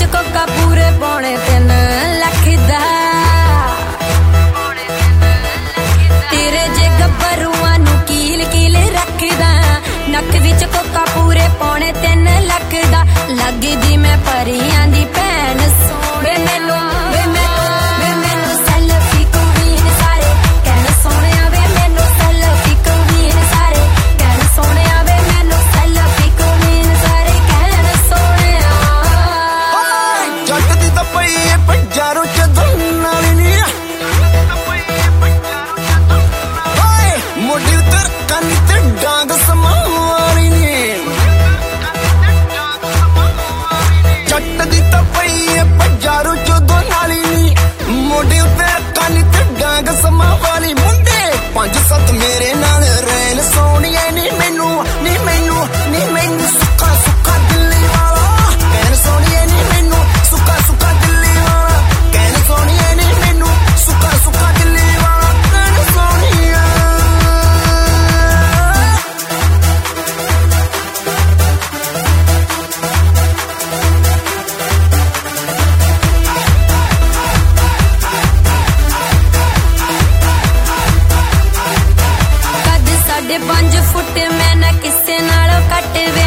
ਕੋਕਾ ਪੂਰੇ ਪੌਣੇ 3 ਲੱਖ ਦਾ ਤੇਰੇ ਜੇ ਗੱਭਰੂਆਂ ਨੂੰ ਕੀਲ ਕੀਲ ਰੱਖਦਾ ਨੱਕ ਵਿੱਚ ਕੋਕਾ ਪੂਰੇ ਪੌਣੇ 3 ਲੱਖ ਦਾ ਲੱਗਦੀ ਮੈਂ ਪਰੀਆਂ ਦੀ ਭੈਣ ਸੋਹਣੇ ਮੈਨੂੰ ਸੈਲਫੀ ਕੁਈਨ ਸਾਰੇ ਕਹਿਣ ਸੋਹਣਿਆ ਵੇ ਮੈਨੂੰ ਸੈਲਫੀ ਕੁਈਨ ਸਾਰੇ ਕਹਿਣ ਸੋਹਣਿਆ ਵੇ ਮੈਨੂੰ ਸੈਲਫੀ ਕੁਈਨ ਸਾਰੇ ਕਹਿਣ ਸੋਹਣਿਆ ਜੱਟ ਦੀ ਤਾਂ ਪਈ ਏ ਪੰਜਾਰੋਂ ਚ ਦੋਨਾਂ ਨੀ ਓਏ ਮੋਢੇ ਉੱਤੇ ਕੰਨ ਤੇ ਡਾਂਗ ਸਮਾਵਾਲੀ ਨੀ ਜੱਟ ਦੀ ਤਾਂ ਪਈ ਏ ਪੰਜਾਰੋਂ ਚ ਦੋਨਾਂ ਨੀ ਮੋਢੇ ਉੱਤੇ ਕੰਨ ਤੇ ਡਾਂਗ ਸਮਾਵਾਲੀ ਮੁੰਡੇ 5-7 ਮੇਰੇ ਨਾਲ ਰਹਿਣ ਸੋਹਣੀਏ ਨੀ ਮੈਨੂੰ ਸੁੱਕਾ ਸੁੱਕਾ ਦਿੱਲੀ ਵਾਲਾ ਕਹਿਣ ਸੋਹਣੀਏ ਨੀ ਮੈਨੂੰ ਸੁੱਕਾ ਸੁੱਕਾ ਦਿੱਲੀ ਵਾਲਾ ਕਹਿਣ ਸੋਹਣੀਏ ਨੀ ਮੈਨੂੰ ਸੁੱਕਾ ਸੁੱਕਾ ਦਿੱਲੀ ਵਾਲਾ ਕਹਿਣ ਸੋਹਣੀਆ ਕੱਦ 5.5 ਫੁੱਟ ਮੈਂ ਨਾ ਕਿਸੇ ਨਾਲੋਂ ਘੱਟ ਵੇ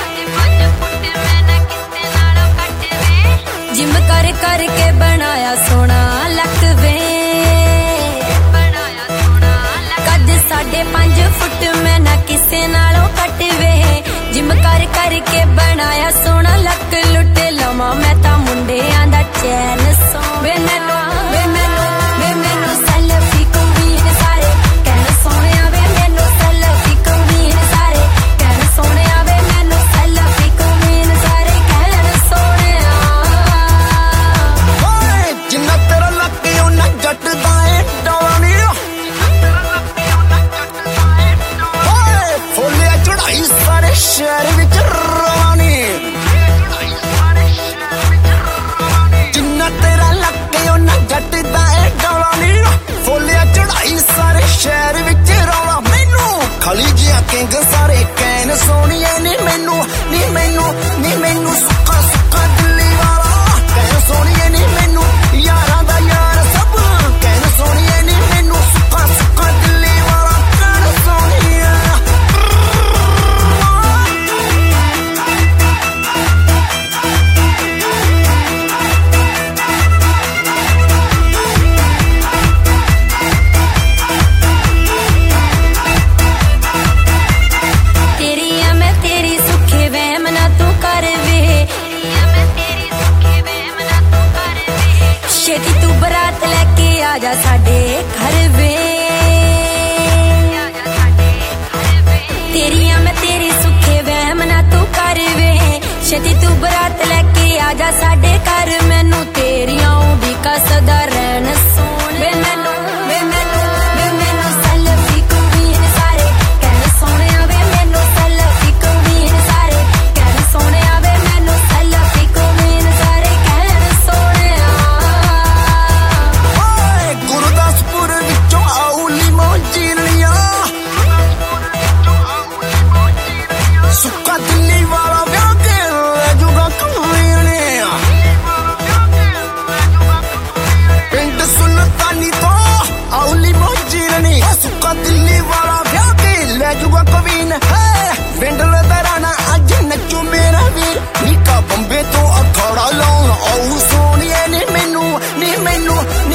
ਜਿਮ ਕਰ ਕਰਕੇ ਬਣਾਇਆ ਸੋਹਣਾ ਲੱਕ ਵੇ ਕੱਦ 5.5 ਫੁੱਟ ਮੈਂ ਨਾ ਕਿਸੇ ਨਾਲੋਂ ਘੱਟ ਵੇ ਜਿਮ ਕਰ ਕਰਕੇ ਬਣਾਇਆ ਸੋਹਣਾ ਲੱਕ ਲੁੱਟ ਲਵਾਂ ਮੈਂ ਤਾਂ ਮੁੰਡਿਆਂ ਦਾ ਚੈਨ ਸੋਵੇ ਮੈਨੂੰ ਸੈਲਫੀ ਕੁਈਨ ਸਾਰੇ ਕਹਿਣ ਸੋਹਣਿਆ ਵੇ ਮੈਨੂੰ ਸੈਲਫੀ ਕੁਈਨ ਸਾਰੇ ਕਹਿਣ ਸੋਹਣਿਆ ਵੇ ਮੈਨੂੰ ਸੈਲਫੀ ਕੁਈਨ ਸਾਰੇ ਕਹਿਣ ਸੋਹਣਿਆ ਓਏ ਜਿੰਨਾ ਤੇਰਾ ਲੱਕ ਉਹਨਾਂ ਜੱਟ ਦਾ ਏ ਡੋਲਾ ਨੀ ਓਏ ਫੁੱਲਿਆ ਚੜਾਈ ਸਾਰੇ ਸ਼ਹਿਰ ਵਿੱਚ ਰਵਾਨੀ ਜਿੰਨਾ ਤੇਰਾ ਲੱਕ ਉਹਨਾਂ ਜੱਟ ਦਾ ਏ ਡੋਲਾ ਨੀ ਫੁੱਲਿਆ ਚੜਾਈ ਸਾਰੇ ਸ਼ਹਿਰ ਵਿੱਚ ਰੌਲਾ ਮੈਨੂੰ ਖਲੀ ਜਿਹਾ ਕਿੰਗ ਸਾਰੇ ਕਹਿਣ ਸੋਹਣੀਏ ਨੀ ਮੈਨੂੰ ਸੁੱਕਾ ਸੁੱਕਾ ਦਿੱਲੀ ਵਾਲਾ ਕਹਿਣ ਸੋਹਣੀਏ ਨੀ ਮੈਨੂੰ ਯਾਰਾਂ ਦਾ ਯਾਰ ਸਭ ਕਹਿਣ ਸੋਹਣੀਏ ਨੀ ਮੈਨੂੰ ਸੁੱਕਾ ਸੁੱਕਾ ਦਿੱਲੀ ਵਾਲਾ ਕਹਿਣ ਸੋਹਣੀਆ ਤੇਰੀਆਂ ਮੈਂ ਤੇਰੀ ਸੁੱਖੇ ਵਹਿਮ ਨਾ ਤੂੰ ਕਰ ਵੇ ਛੇਤੀ ਤੂੰ ਬਰਾਤ ਲੈ ਕੇ ਆ ਜਾ ਸਾਡੇ ਘਰ ਵੇ ਤੇਰੀਆਂ ਮੈਂ ਤੇਰੀ ਸੁੱਖੇ ਵਹਿਮ ਨਾ ਤੂੰ ਕਰ ਵੇ ਛੇਤੀ ਤੂੰ ਬਰਾਤ ਲੈ ਕੇ ਆ ਜਾ ਸਾਡੇ ਘਰ ਮੈਨੂੰ ਤੇਰੀਆਂ ਵੀ ਕਸਦਾ ਰਹਿਣ ਸੋਹਣੇ ਮੈਨੂੰ ਸੈਲਫੀ ਕੁਈਨ ਸਾਰੇ ਕਹਿਣ ਸੋਹਣਿਆ ਵੇ ਮੈਨੂੰ ਸੈਲਫੀ ਕੁਈਨ ਸਾਰੇ ਕਹਿਣ ਸੋਹਣਿਆ ਵੇ ਮੈਨੂੰ ਸੈਲਫੀ ਕੁਈਨ ਸਾਰੇ ਕਹਿਣ ਸੋਹਣਿਆ ਓਏ ਗੁਰਦਾਸਪੁਰ ਵਿੱਚੋਂ ਆਉਲੀ ਮੋਜੀਨੀਆਂ ਸੁੱਕਾ ਦਿੱਲੀ ਵਾਲਾ ਵਿਆਹ ਕੇ ਲੈ ਜੂਗਾ ਕਮੀਨੇ ਪਿੰਡ ਸੁਲਤਾਨੀ ਤੋਂ ਆਉਲੀ ਮੋਜੀਨੀ ਸੁੱਕਾ ਦਿੱਲੀ ਵਾਲਾ ਵਿਆਹ ਕੇ ਲੈ ਜੂਗਾ ਕਵੀਨ ਪਿੰਡ ਲਦਰਾਣਾ ਅੱਜ ਨੱਚੂ ਮੇਰਾ ਵੀਰ ਨਿੱਕਾ ਬੰਬੇ ਤੋਂ ਅਖਾੜਾ ਲਾਉਣ ਆਉ ਸੋਹਣੀਏ ਨੀ ਮੈਨੂੰ